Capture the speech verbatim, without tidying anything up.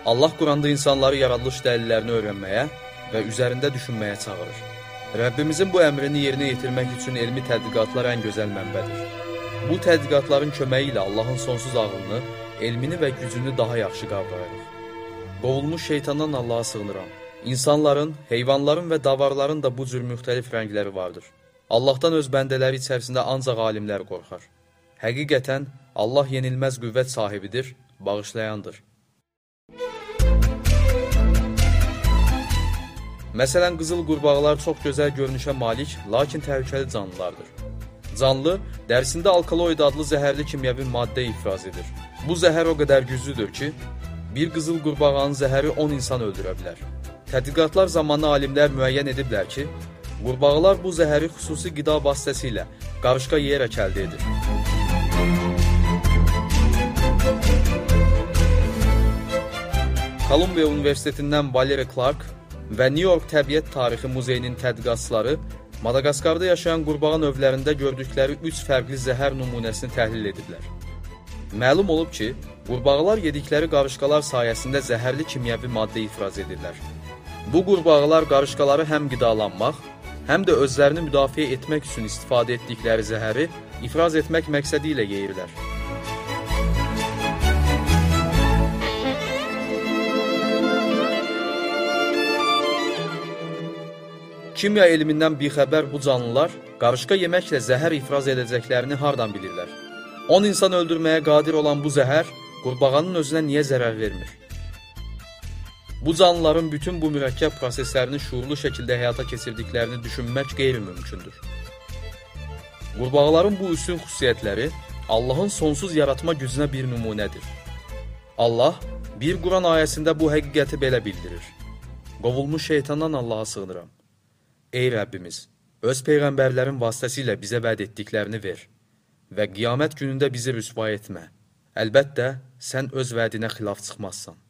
Allah Quranda insanları yaradılış dəlillərini öyrənməyə və üzərində düşünməyə çağırır. Rəbbimizin bu əmrini yerinə yetirmək üçün elmi tədqiqatlar ən gözəl mənbədir. Bu tədqiqatların köməyi ilə Allahın sonsuz ağlını, elmini və gücünü daha yaxşı qavrayırıq. Qovulmuş şeytandan Allaha sığınıram. İnsanların, heyvanların və davarların da bu cür müxtəlif rəngləri vardır. Allahdan öz bəndələri içərisində ancaq alimlər qorxar. Həqiqətən, Allah yenilməz qüvvət sahibidir, bağışlayandır. Məsələn, qızıl qurbağalar çox gözəl görünüşə malik, lakin təhlükəli canlılardır. Canlı, dərisində alkaloid adlı zəhərli kimyəvi maddə ifraz edir. Bu zəhər o qədər güclüdür ki, bir qızıl qurbağanın zəhəri on insan öldürə bilər. Tədqiqatlar zamanı alimlər müəyyən ediblər ki, qurbağalar bu zəhəri xüsusi qida vasitəsilə qarışqa yeyərək əldə edir. Kolumbiya Universitetindən Valerie Clark və New York Təbiət Tarixi Muzeyinin tədqiqatçıları Madaqaskarda yaşayan qurbağa növlərində gördükləri üç fərqli zəhər nümunəsini təhlil ediblər. Məlum olub ki, qurbağalar yedikləri qarışqalar sayəsində zəhərli kimyəvi maddə ifraz edirlər. Bu qurbağalar qarışqaları həm qidalanmaq, həm də özlərini müdafiə etmək üçün istifadə etdikləri zəhəri ifraz etmək məqsədi ilə yeyirlər. Kimya elmindən bixəbər bu canlılar qarışqa yeməklə zəhər ifraz edəcəklərini hardan bilirlər? on insan öldürməyə qadir olan bu zəhər qurbağanın özünə niyə zərər vermir? Bu canlıların bütün bu mürəkkəb proseslərini şuurlu şəkildə həyata keçirdiklərini düşünmək qeyri-mümkündür. Qurbağaların bu üstün xüsusiyyətləri Allahın sonsuz yaratma gücünə bir nümunədir. Allah bir Quran ayəsində bu həqiqəti belə bildirir. Qovulmuş şeytandan Allaha sığınıram. Ey Rəbbimiz, öz peyğəmbərlərin vasitəsilə bizə vəd etdiklərini ver və qiyamət günündə bizi rüsva etmə. Əlbəttə, sən öz vədinə xilaf çıxmazsan.